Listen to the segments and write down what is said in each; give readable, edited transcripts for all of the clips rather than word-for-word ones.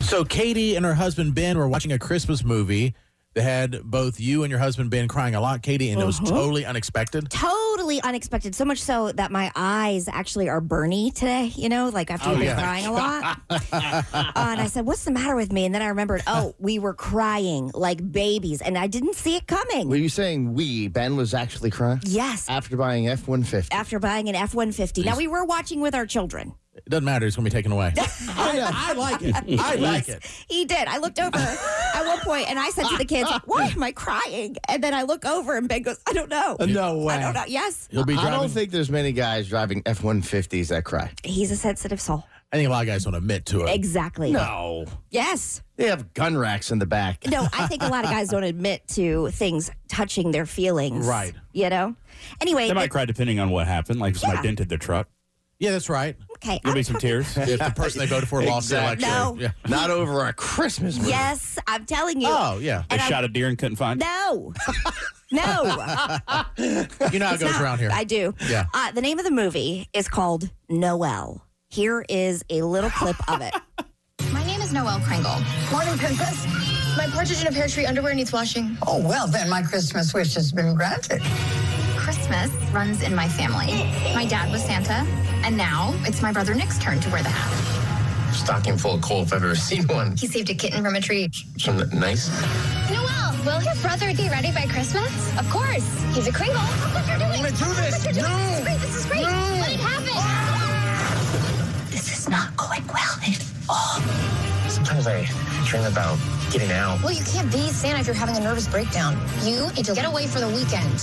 So Katie and her husband Ben were watching a Christmas movie that had both you and your husband Ben crying a lot, Katie, and it was totally unexpected. Totally unexpected. So much so that my eyes actually are burny today, like after you've been crying a lot. And I said, what's the matter with me? And then I remembered, we were crying like babies, and I didn't see it coming. Were you saying Ben was actually crying? Yes. After buying F-150. After buying an F-150. Now, we were watching with our children. It doesn't matter. It's going to be taken away. I like it. I like it. He did. I looked over at one point, and I said to the kids, why am I crying? And then I look over, and Ben goes, I don't know. No way. I don't know. Yes. He'll be driving. I don't think there's many guys driving F-150s that cry. He's a sensitive soul. I think a lot of guys don't admit to it. Exactly. No. Yes. They have gun racks in the back. No, I think a lot of guys don't admit to things touching their feelings. Right. Anyway. They might cry depending on what happened, like if somebody dented their truck. Yeah, that's right. Okay. There'll be some tears. If the person they voted for lost the election. No. Yeah. Not over a Christmas movie. Yes, I'm telling you. Oh, yeah. They shot a deer and couldn't find it. No. No. You know how it goes around here. I do. Yeah. The name of the movie is called Noel. Here is a little clip of it. My name is Noelle Kringle. Morning, Princess. My partridge in a pear tree underwear needs washing. Oh, well, then my Christmas wish has been granted. Christmas runs in my family. My dad was Santa, and now it's my brother Nick's turn to wear the hat. Stocking full of coal if I've ever seen one. He saved a kitten from a tree. Some nice. Noelle, will your brother be ready by Christmas? Of course. He's a Kringle. Look what you're doing. I want to do this. Look what you're doing. No. This is great. Let it happen. This is not going well at all. Sometimes I dream about getting out. Well, you can't be Santa if you're having a nervous breakdown. You need to get away for the weekend.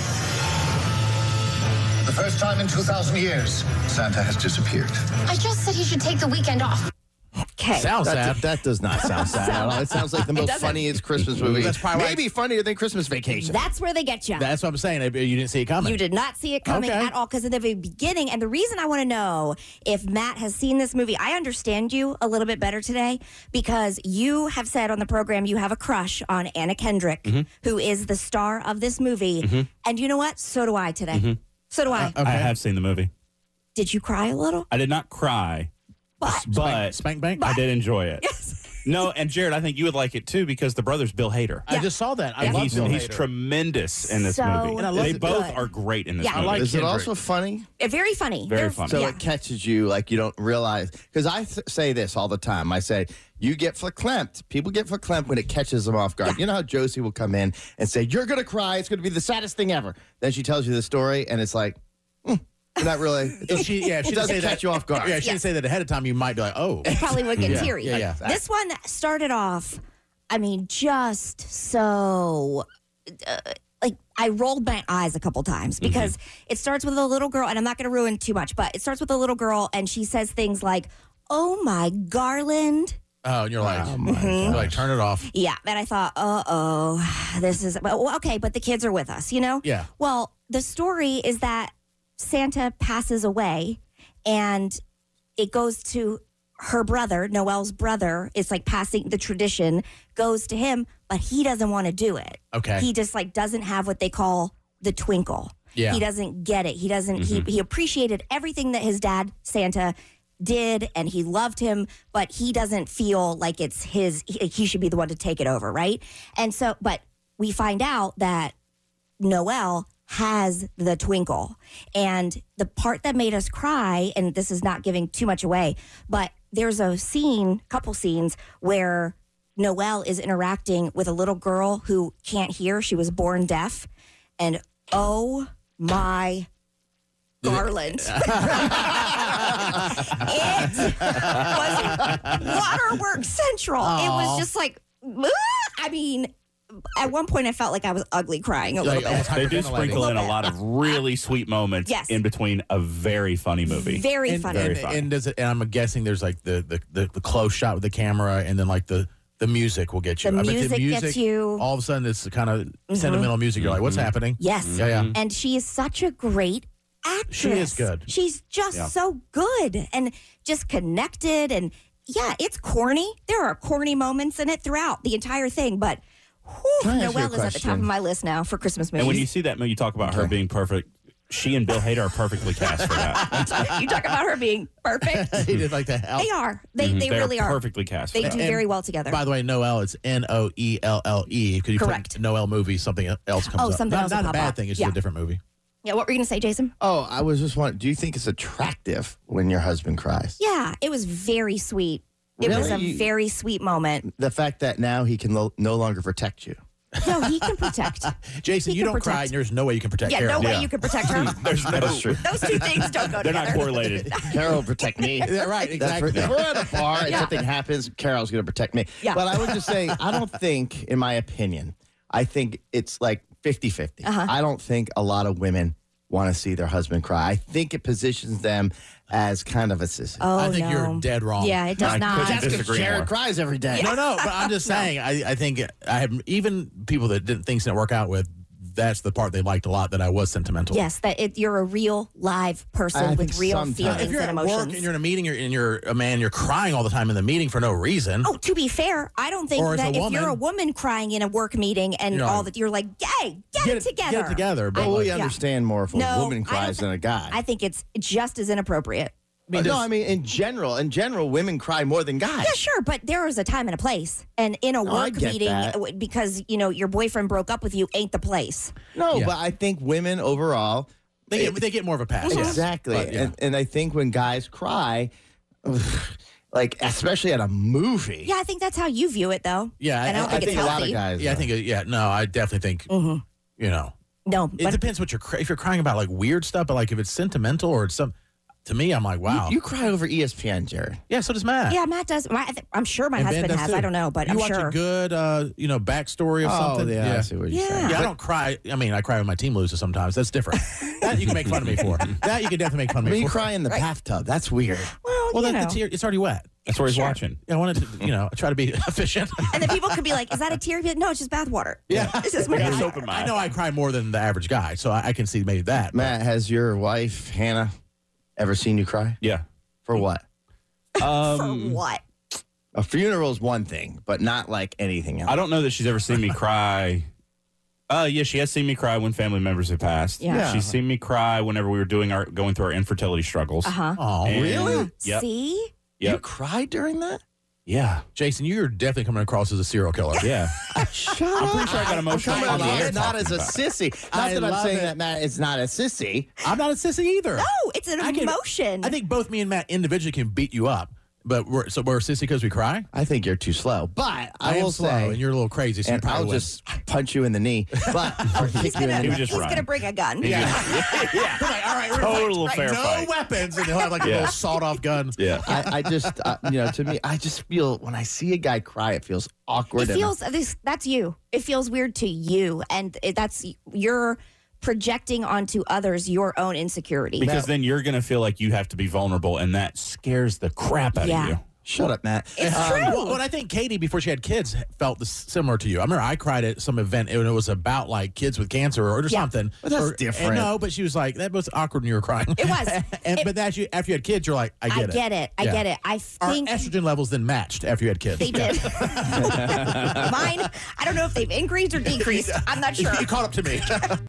The first time in 2,000 years, Santa has disappeared. I just said he should take the weekend off. Okay. Sounds sad. That does not sound sad at all. It sounds like the most doesn't. funniest Christmas movie. That's probably Maybe funnier than Christmas Vacation. That's where they get you. That's what I'm saying. You didn't see it coming. You did not see it coming Okay. at all because in the very beginning, and the reason I want to know if Matt has seen this movie, I understand you a little bit better today because you have said on the program you have a crush on Anna Kendrick, who is the star of this movie. And you know what? So do I today. So do I. Okay. I have seen the movie. Did you cry a little? I did not cry, but Spank Bank? I did enjoy it. Yes. No, and Jared, I think you would like it too because the brother's Bill Hader. I just saw that. I And love he's Bill he's Hader. tremendous in this So movie. And I love They it. both Good. are great in this Yeah. I movie. like Is it Kendrick. also funny? Very funny. Very They're- funny. So yeah. it catches you like you don't realize. Because I say this all the time. I say, you get verklempt. People get verklempt when it catches them off guard. You know how Josie will come in and say, you're going to cry. It's going to be the saddest thing ever. Then she tells you the story, and it's like, not really. It If doesn't, she, yeah, if she it didn't doesn't say catch that, you off guard. Yeah, if she didn't say that ahead of time, you might be like, oh. Probably would get Yeah, teary. yeah, yeah. This one started off, I mean, just so. Like I rolled my eyes a couple times because it starts with a little girl, and I'm not going to ruin too much, but it starts with a little girl, and she says things like, "Oh my Garland." Oh, and you're like, my you're like, turn it off. Yeah, and I thought, this is well, okay, but the kids are with us, Yeah. Well, the story is that Santa passes away, and it goes to her brother, Noelle's brother. It's like passing the tradition goes to him, but he doesn't want to do it. Okay. He just like doesn't have what they call the twinkle. Yeah. He doesn't get it. He doesn't. He appreciated everything that his dad Santa did, and he loved him, but he doesn't feel like it's his. He should be the one to take it over, right? And so, but we find out that Noelle has the twinkle, and the part that made us cry, and this is not giving too much away, but there's a couple scenes where Noelle is interacting with a little girl who can't hear. She was born deaf, and oh my Garland. It was Waterworks Central. Aww. It was just like, I mean, at one point I felt like I was ugly crying a little Like, almost bit. They do hyperventilating. sprinkle in a lot of really sweet moments Yes. in between a very funny movie. Very And, funny. and, Very funny. and does it? And I'm guessing there's like the close shot with the camera, and then like the music will get you. The I bet music gets you. All of a sudden, it's kind of sentimental music. You're like, what's happening? Yes. Yeah, yeah. And she is such a great actress. She is good. She's just so good and just connected. And yeah, it's corny. There are corny moments in it throughout the entire thing. But Can I ask you a Noelle is at the top question? of my list now for Christmas movies. And when you see that movie, you talk about her being perfect. she and Bill Hader are perfectly cast for that. You talk about her being perfect. He did like that. They are. They really are. Perfectly cast. They for do that. very well together. By the way, Noelle, it's Noelle. Could you Correct. put Noelle movie, something else comes up? Something else will Not a pop bad up. thing. It's Yeah. just a different movie. Yeah, what were you going to say, Jason? Oh, I was just wondering, do you think it's attractive when your husband cries? Yeah, it was very sweet. It was a Really? very sweet moment. The fact that now he can no longer protect you. No, he can protect. Jason, He you can don't cry, protect. and there's no way you can protect Yeah, Carol. no way you can protect her. That is true. Those two things don't go They're together. not correlated. Carol will protect me. Yeah, right, That's exactly. if we're at a bar and Yeah. something happens, Carol's going to protect me. Yeah. But I would just say, I don't think, in my opinion, I think it's like 50-50. I don't think a lot of women want to see their husband cry. I think it positions them as kind of a sissy. Oh, I think no. you're dead wrong. Yeah, it does I not. couldn't That's because disagree Jared more. cries every day. No, but I'm just saying. I think I have even people that things didn't work out with. That's the part they liked a lot. That I was sentimental. Yes, that you're a real live I person with think real sometimes. feelings If you're and at work emotions. and you're in a meeting and you're a man, you're crying all the time in the meeting for no reason. Oh, to be fair, I don't think Or as that a if you're woman- a woman crying in a work meeting and You know, all that, you're like, "Yay, get it together." Get it together. But Well, we like, understand more if a No, woman I don't cries than a guy. I think it's just as inappropriate. no, just- I mean, in general, women cry more than guys. Yeah, sure, but there is a time and a place. And in a No, I work get meeting, that. because, your boyfriend broke up with you ain't the place. No, Yeah. but I think women overall, they get more of a pass. yes. exactly. But, yeah. And I think when guys cry, like, especially at a movie. Yeah, I think that's how you view it, though. Yeah, and I don't I think think it's a lot healthy. of guys. Yeah, I think. No, I definitely think. Mm-hmm. No, It but depends what if you're crying about like weird stuff, but like if it's sentimental or it's some. To me, I'm like, wow. You cry over ESPN, Jared. Yeah, so does Matt. yeah, Matt does. I'm sure my And Ben husband does has. too. I don't know, but you I'm watch sure. a good, backstory of something. yeah, I see what you're Yeah. saying. Yeah, I don't cry. I mean, I cry when my team loses sometimes. That's different. That you can make fun of me for. That you can definitely make fun of When me you for. cry in the bathtub, that's weird. Well, It's already wet. That's where he's Sure. watching. Yeah, I wanted to, try to be efficient. and then people could be like, "Is that a tear?" But no, it's just bath water. Yeah. This is my I got bath soap in water. my I know I cry more than the average guy, so I can see maybe that. Matt, has your wife, Hannah, ever seen you cry? Yeah. For what? For what? A funeral is one thing, but not like anything else. I don't know that she's ever seen me cry. Yeah, she has seen me cry when family members have passed. Yeah. She's seen me cry whenever we were going through our infertility struggles. Uh-huh. Oh, And- really? Yep. See? You Yep. cried during that? Yeah. Jason, you're definitely coming across as a serial killer. Yeah. Shut up. I'm pretty sure I got emotional I'm on the coming air across not as talking a about it. sissy. Not I that I'm love saying it. that Matt is not a sissy. I'm not a sissy either. No, it's an I can- emotion. I think both me and Matt individually can beat you up, but we're a sissy because we cry. I think you're too slow. But I am will slow, say, and you're a little crazy, so you and probably I'll win. just punch you in the knee, but or kick you in the He knee. would just He's run. going to bring a gun. Yeah. Like, all right, we're gonna Total fight. fair no fight. weapons, and he'll have like a Yeah. little sawed-off gun. Yeah. I just, to me, I just feel when I see a guy cry, it feels awkward. It and- feels that's you. It feels weird to you, and that's you're projecting onto others your own insecurity. Because then you're going to feel like you have to be vulnerable, and that scares the crap out Yeah. of you. Shut up, Matt. It's true. Well, I think Katie, before she had kids, felt this similar to you. I remember I cried at some event, and it was about like kids with cancer or Yeah. something. But that's Or- different. and no, but she was like, that was awkward when you were crying. It was. But after you had kids, you're like, I I get it. get it. I Yeah. get it. I Our think estrogen levels then matched after you had kids. they did. Mine, I don't know if they've increased or decreased. I'm not sure. You caught up to me.